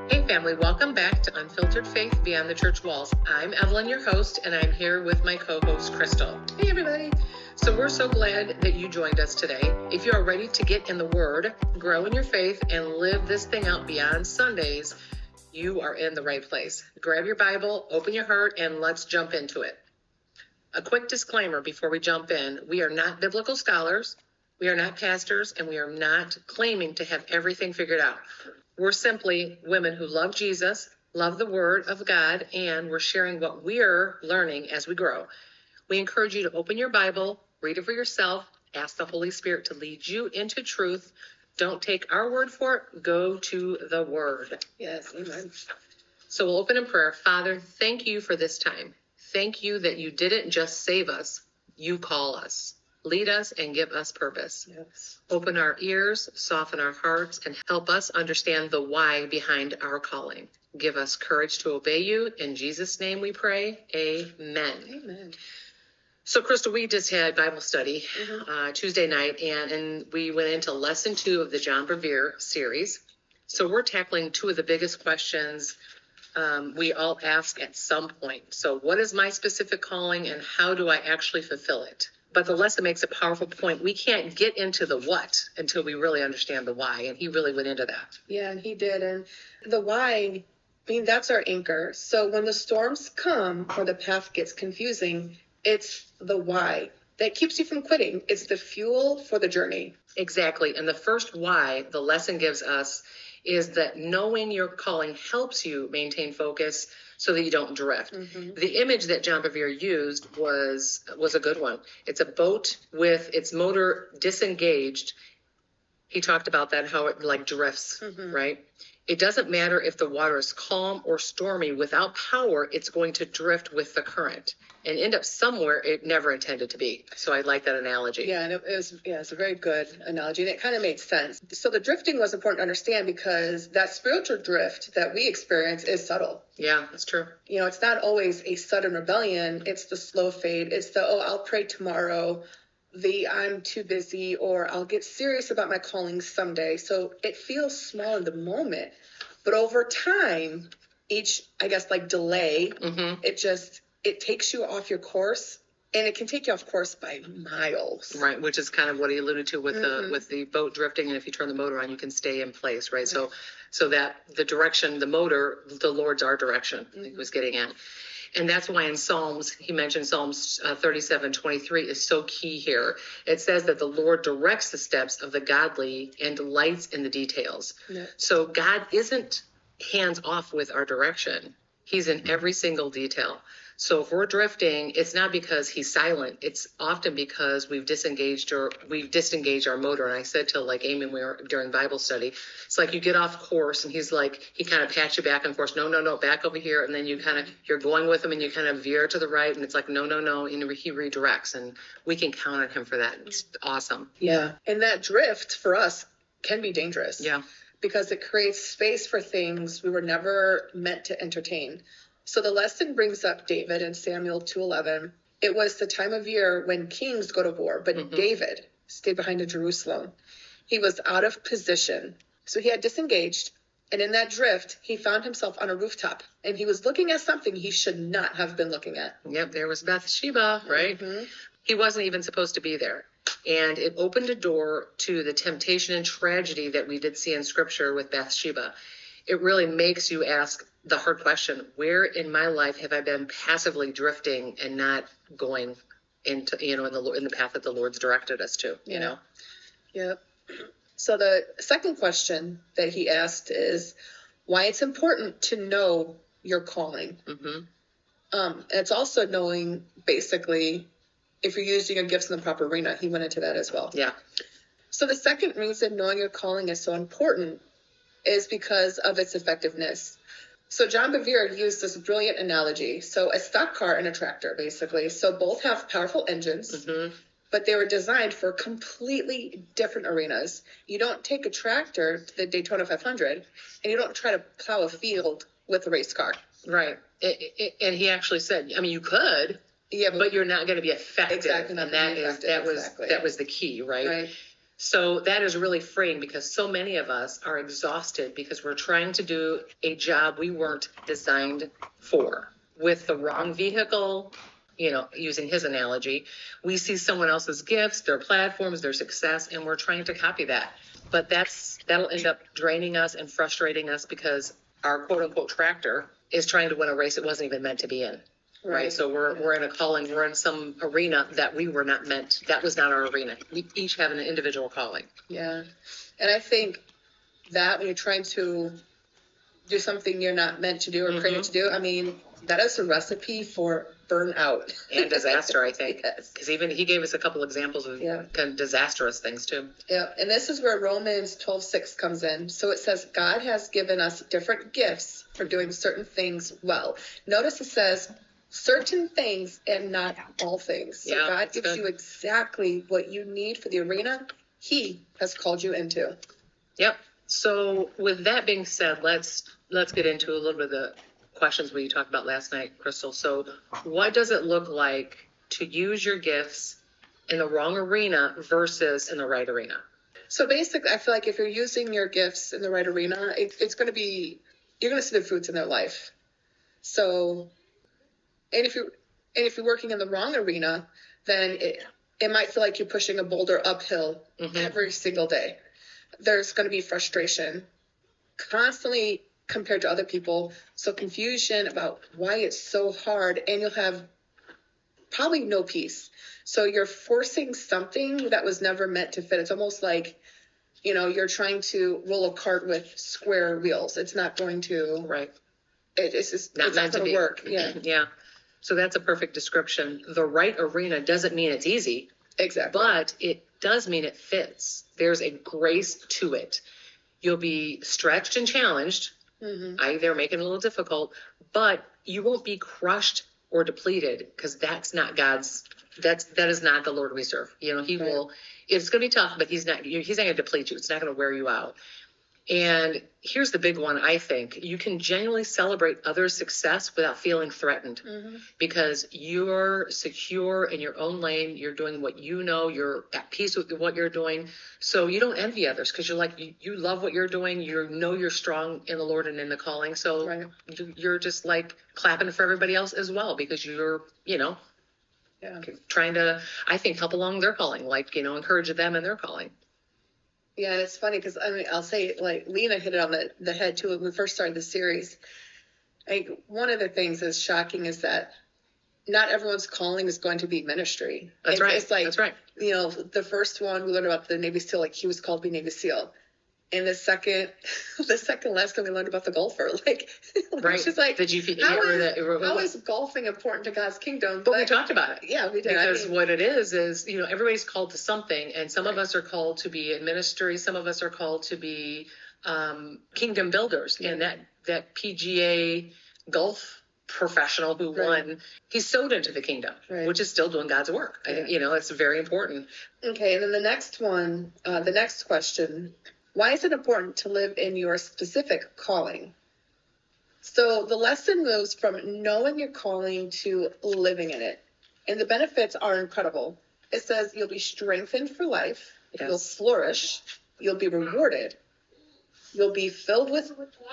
Hey family, welcome back to Unfiltered Faith Beyond the Church Walls. I'm Evelyn, your host, and I'm here with my co-host, Crystal. Hey everybody. So we're so glad that you joined us today. If you are ready to get in the Word, grow in your faith, and live this thing out beyond Sundays, you are in the right place. Grab your Bible, open your heart, and let's jump into it. A quick disclaimer before we jump in. We are not biblical scholars, we are not pastors, and we are not claiming to have everything figured out. We're simply women who love Jesus, love the Word of God, and we're sharing what we're learning as we grow. We encourage you to open your Bible, read it for yourself, ask the Holy Spirit to lead you into truth. Don't take our word for it. Go to the Word. Yes, amen. So we'll open in prayer. Father, thank you for this time. Thank you that you didn't just save us. You call us. Lead us and give us purpose. Yes. Open our ears, soften our hearts, and help us understand the why behind our calling. Give us courage to obey you. In Jesus' name we pray. Amen. Amen. So, Crystal, we just had Bible study Tuesday night, and we went into lesson 2 of the John Bevere series. So we're tackling 2 of the biggest questions we all ask at some point. So what is my specific calling, and how do I actually fulfill it? But the lesson makes a powerful point. We can't get into the what until we really understand the why. And he really went into that. Yeah, and he did. And the why, that's our anchor. So when the storms come or the path gets confusing, it's the why that keeps you from quitting. It's the fuel for the journey. Exactly. And the first why the lesson gives us is that knowing your calling helps you maintain focus so that you don't drift. The image that John Bevere used was a good one. It's a boat with its motor disengaged. He talked about that, how it like drifts, right? It doesn't matter if the water is calm or stormy. Without power, it's going to drift with the current and end up somewhere it never intended to be. So I like that analogy. Yeah, and it's a very good analogy, and it kind of made sense. So the drifting was important to understand because that spiritual drift that we experience is subtle. Yeah, that's true. It's not always a sudden rebellion. It's the slow fade. It's the, I'll pray tomorrow. I'm too busy, or I'll get serious about my calling someday. So it feels small in the moment, but over time, each, delay, it takes you off your course, and it can take you off course by miles. Right, which is kind of what he alluded to with the boat drifting, and if you turn the motor on, you can stay in place, right? So that the direction, the motor, the Lord's our direction, he was getting at. And that's why in Psalms, he mentioned Psalms 37:23 is so key here. It says that the Lord directs the steps of the godly and delights in the details. Yeah. So God isn't hands off with our direction. He's in every single detail. So if we're drifting, it's not because he's silent. It's often because we've disengaged our motor. And I said to Amy, we were during Bible study, it's like you get off course and he kind of pats you back and forth. No, back over here. And then you're going with him and you kind of veer to the right. And it's like, no. And he redirects, and we can count on him for that. It's awesome. Yeah. And that drift for us can be dangerous. Yeah. Because it creates space for things we were never meant to entertain. So the lesson brings up David in Samuel 2:11. It was the time of year when kings go to war, but David stayed behind in Jerusalem. He was out of position. So he had disengaged, and in that drift, he found himself on a rooftop, and he was looking at something he should not have been looking at. Yep, there was Bathsheba, right? He wasn't even supposed to be there. And it opened a door to the temptation and tragedy that we did see in Scripture with Bathsheba. It really makes you ask the hard question, where in my life have I been passively drifting and not going into, in the path that the Lord's directed us to, Yep. So the second question that he asked is why it's important to know your calling. It's also knowing, basically, if you're using your gifts in the proper arena. He went into that as well. Yeah. So the second reason knowing your calling is so important is because of its effectiveness. So John Bevere used this brilliant analogy. So a stock car and a tractor, basically. So both have powerful engines, but they were designed for completely different arenas. You don't take a tractor to the Daytona 500, and you don't try to plow a field with a race car. Right. And he actually said, you could, but you're not going to be effective. Exactly. And that was the key, right? So that is really freeing because so many of us are exhausted because we're trying to do a job we weren't designed for with the wrong vehicle. Using his analogy, we see someone else's gifts, their platforms, their success, and we're trying to copy that. But that'll end up draining us and frustrating us because our quote unquote tractor is trying to win a race it wasn't even meant to be in. Right. So we're in a calling, we're in some arena that we were not meant, that was not our arena. We each have an individual calling. Yeah. And I think that when you're trying to do something you're not meant to do or created to do, I mean, that is a recipe for burnout. And disaster, I think. Yes. Because even he gave us a couple examples of kind of disastrous things too. Yeah. And this is where Romans 12:6 comes in. So it says, God has given us different gifts for doing certain things well. Notice it says, certain things and not all things. So God gives you exactly what you need for the arena he has called you into. Yep. So with that being said, let's get into a little bit of the questions we talked about last night, Crystal. So what does it look like to use your gifts in the wrong arena versus in the right arena? So basically, I feel like if you're using your gifts in the right arena, it's going to be, you're going to see the fruits in their life. So, and if you're working in the wrong arena, then it might feel like you're pushing a boulder uphill every single day. There's going to be frustration constantly compared to other people. So confusion about why it's so hard, and you'll have probably no peace. So you're forcing something that was never meant to fit. It's almost like, you're trying to roll a cart with square wheels. It's not going to, right. It's just not going to work. Yeah. Yeah. So that's a perfect description. The right arena doesn't mean it's easy. Exactly. But it does mean it fits. There's a grace to it. You'll be stretched and challenged. They're making it a little difficult, but you won't be crushed or depleted because that's not God's. That is not the Lord we serve. He will. It's going to be tough, but he's not going to deplete you. It's not going to wear you out. And here's the big one, I think. You can genuinely celebrate others' success without feeling threatened because you're secure in your own lane. You're doing what you know. You're at peace with what you're doing. So you don't envy others because you're like, you love what you're doing. You're strong in the Lord and in the calling. So you're just like clapping for everybody else as well because you're, trying to, I think, help along their calling, encourage them in their calling. Yeah, and it's funny because, I'll say, Lena hit it on the head, too, when we first started the series. One of the things that's shocking is that not everyone's calling is going to be ministry. That's right. It's like, that's right. The first one, we learned about the Navy SEAL, he was called to be Navy SEAL. And the second lesson we learned about the golfer. Right. She's like, did you how is golfing important to God's kingdom? But we talked about it. Yeah, we did. Because what it is, everybody's called to something. And some of us are called to be in ministry. Some of us are called to be kingdom builders. And that PGA golf professional who won, he's sowed into the kingdom, which is still doing God's work. I think, it's very important. Okay. And then the next one, the next question, why is it important to live in your specific calling? So the lesson moves from knowing your calling to living in it. And the benefits are incredible. It says you'll be strengthened for life. Yes. You'll flourish. You'll be rewarded. You'll be filled with,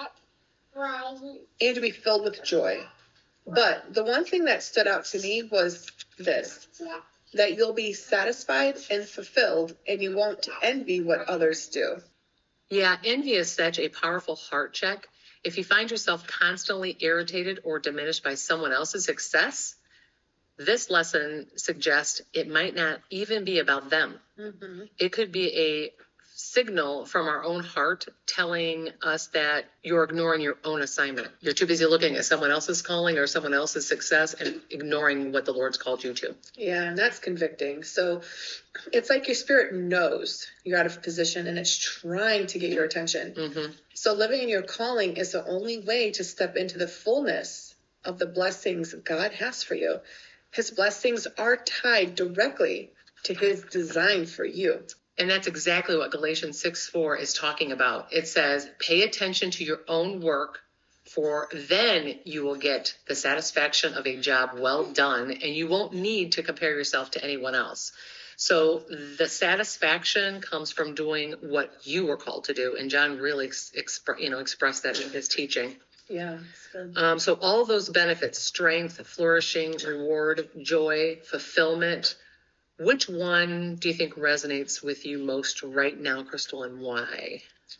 and you'll be filled with joy. But the one thing that stood out to me was this, that you'll be satisfied and fulfilled, and you won't envy what others do. Yeah, envy is such a powerful heart check. If you find yourself constantly irritated or diminished by someone else's success, this lesson suggests it might not even be about them. It could be a signal from our own heart telling us that you're ignoring your own assignment. You're too busy looking at someone else's calling or someone else's success and ignoring what the Lord's called you to. Yeah, and that's convicting. So it's like your spirit knows you're out of position and it's trying to get your attention. So living in your calling is the only way to step into the fullness of the blessings God has for you. His blessings are tied directly to his design for you. And that's exactly what Galatians 6:4 is talking about. It says, pay attention to your own work, for then you will get the satisfaction of a job well done, and you won't need to compare yourself to anyone else. So the satisfaction comes from doing what you were called to do. And John really expressed that in his teaching. Yeah. It's good. So all those benefits, strength, flourishing, reward, joy, fulfillment, which one do you think resonates with you most right now, Crystal, and why?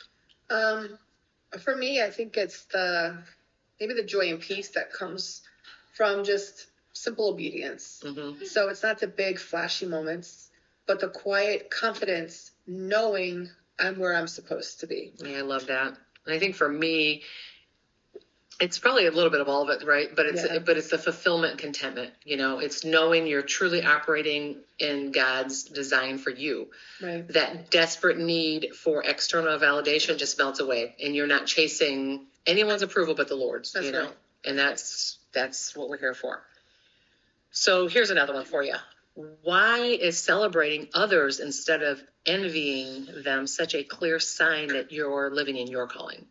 For me, I think it's maybe the joy and peace that comes from just simple obedience. Mm-hmm. So it's not the big flashy moments, but the quiet confidence knowing I'm where I'm supposed to be. Yeah, I love that. And I think for me, it's probably a little bit of all of it, right? But it's the fulfillment and contentment. It's knowing you're truly operating in God's design for you. Right. That desperate need for external validation just melts away, and you're not chasing anyone's approval but the Lord's. That's right. And that's what we're here for. So here's another one for you. Why is celebrating others instead of envying them such a clear sign that you're living in your calling?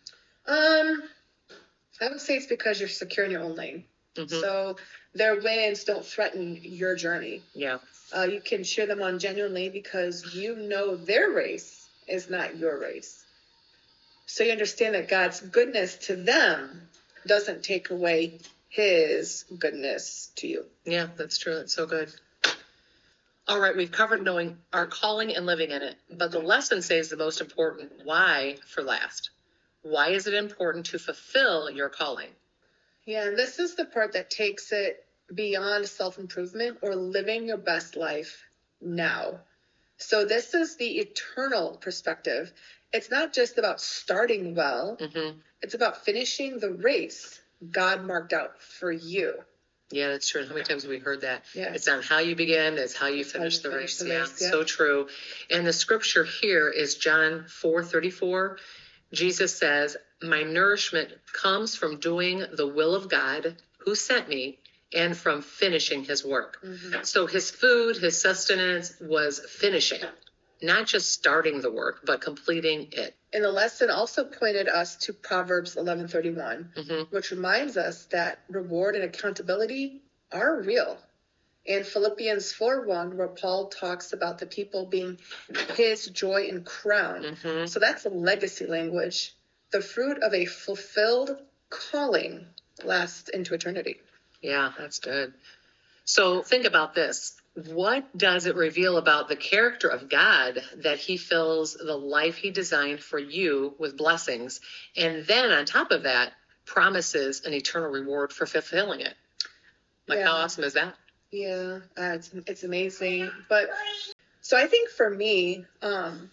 I would say it's because you're secure in your own lane. Mm-hmm. So their wins don't threaten your journey. Yeah. You can cheer them on genuinely because you know their race is not your race. So you understand that God's goodness to them doesn't take away his goodness to you. Yeah, that's true. That's so good. All right, we've covered knowing our calling and living in it, but the lesson says the most important why for last. Why is it important to fulfill your calling? Yeah, and this is the part that takes it beyond self-improvement or living your best life now. So this is the eternal perspective. It's not just about starting well. Mm-hmm. It's about finishing the race God marked out for you. Yeah, that's true. How many times have we heard that? Yeah. It's not how you begin, it's how you finish the race. Yeah, so true. And the scripture here is John 4:34. Jesus says, my nourishment comes from doing the will of God who sent me and from finishing his work. Mm-hmm. So his food, his sustenance was finishing, not just starting the work, but completing it. And the lesson also pointed us to Proverbs 11:31, mm-hmm. which reminds us that reward and accountability are real. And Philippians 4:1, where Paul talks about the people being his joy and crown. Mm-hmm. So that's a legacy language. The fruit of a fulfilled calling lasts into eternity. Yeah, that's good. So think about this. What does it reveal about the character of God that he fills the life he designed for you with blessings, and then on top of that, promises an eternal reward for fulfilling it? How awesome is that? Yeah, it's amazing. But so I think for me, and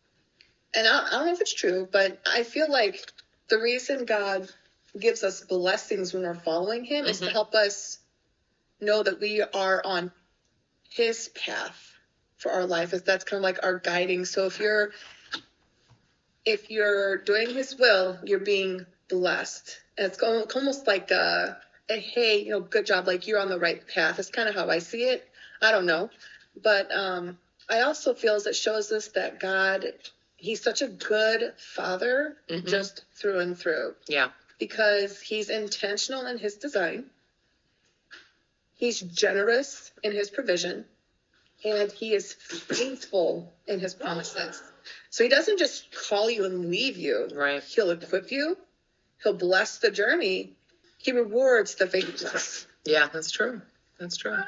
I don't know if it's true, but I feel like the reason God gives us blessings when we're following him mm-hmm. is to help us know that we are on his path for our life. That's kind of like our guiding. So if you're doing his will, you're being blessed. And it's almost like hey, good job, like you're on the right path. That's kind of how I see it. I don't know. But I also feel as it shows us that God, he's such a good father, mm-hmm. just through and through. Yeah. Because he's intentional in his design. He's generous in his provision. And he is faithful in his promises. So he doesn't just call you and leave you. Right. He'll equip you. He'll bless the journey. He rewards the faithfulness. Yeah, that's true. That's true.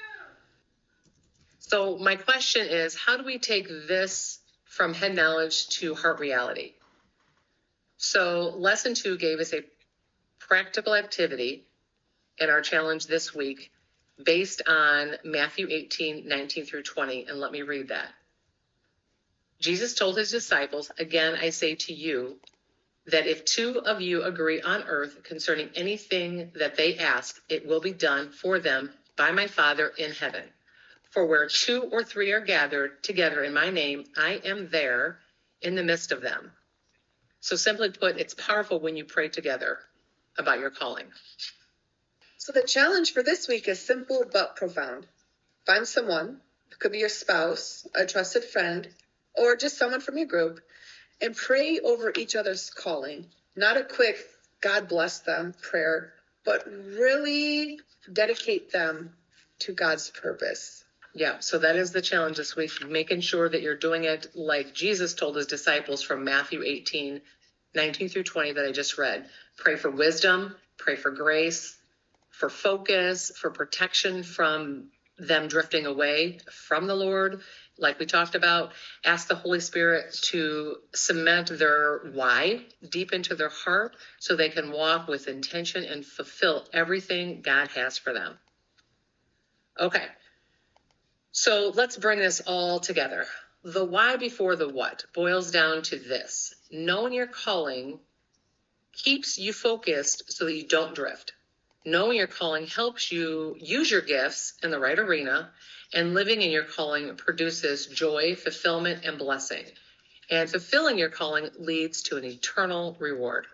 So my question is, how do we take this from head knowledge to heart reality? So lesson 2 gave us a practical activity in our challenge this week based on Matthew 18:19 through 20. And let me read that. Jesus told his disciples, again, I say to you, that if 2 of you agree on earth concerning anything that they ask, it will be done for them by my Father in heaven. For where 2 or 3 are gathered together in my name, I am there in the midst of them. So simply put, it's powerful when you pray together about your calling. So the challenge for this week is simple but profound. Find someone, it could be your spouse, a trusted friend, or just someone from your group, and pray over each other's calling. Not a quick God bless them prayer, but really dedicate them to God's purpose. Yeah, so that is the challenge this week, making sure that you're doing it like Jesus told his disciples from Matthew 18:19 through 20 that I just read. Pray for wisdom, pray for grace, for focus, for protection from them drifting away from the Lord. Like we talked about, ask the Holy Spirit to cement their why deep into their heart so they can walk with intention and fulfill everything God has for them. Okay. So let's bring this all together. The why before the what boils down to this. Knowing your calling keeps you focused so that you don't drift. Knowing your calling helps you use your gifts in the right arena, and living in your calling produces joy, fulfillment, and blessing. And fulfilling your calling leads to an eternal reward.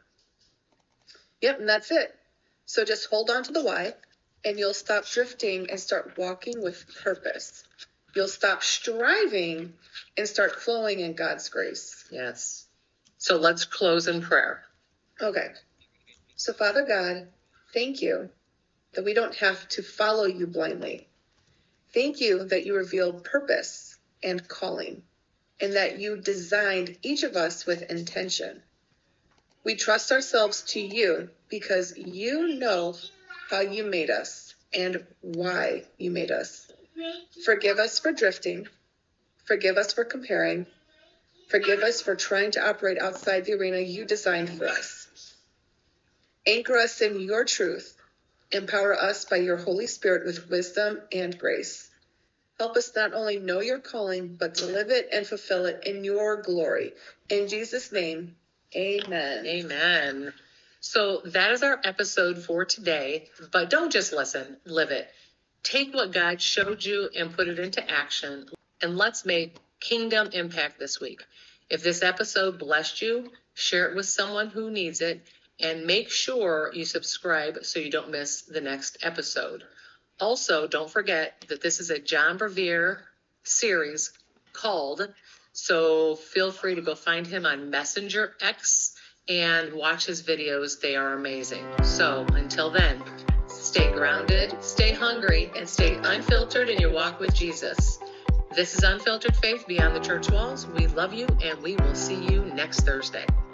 Yep, and that's it. So just hold on to the why, and you'll stop drifting and start walking with purpose. You'll stop striving and start flowing in God's grace. Yes. So let's close in prayer. Okay. So Father God, thank you that we don't have to follow you blindly. Thank you that you revealed purpose and calling, and that you designed each of us with intention. We trust ourselves to you because you know how you made us and why you made us. Forgive us for drifting. Forgive us for comparing. Forgive us for trying to operate outside the arena you designed for us. Anchor us in your truth. Empower us by your Holy Spirit with wisdom and grace. Help us not only know your calling, but to live it and fulfill it in your glory. In Jesus' name, amen. Amen. So that is our episode for today, but don't just listen, live it. Take what God showed you and put it into action, and let's make kingdom impact this week. If this episode blessed you, share it with someone who needs it, and make sure you subscribe so you don't miss the next episode. Also, don't forget that this is a John Bevere series called, so feel free to go find him on Messenger X and watch his videos. They are amazing. So until then, stay grounded, stay hungry, and stay unfiltered in your walk with Jesus. This is Unfiltered Faith Beyond the Church Walls. We love you, and we will see you next Thursday.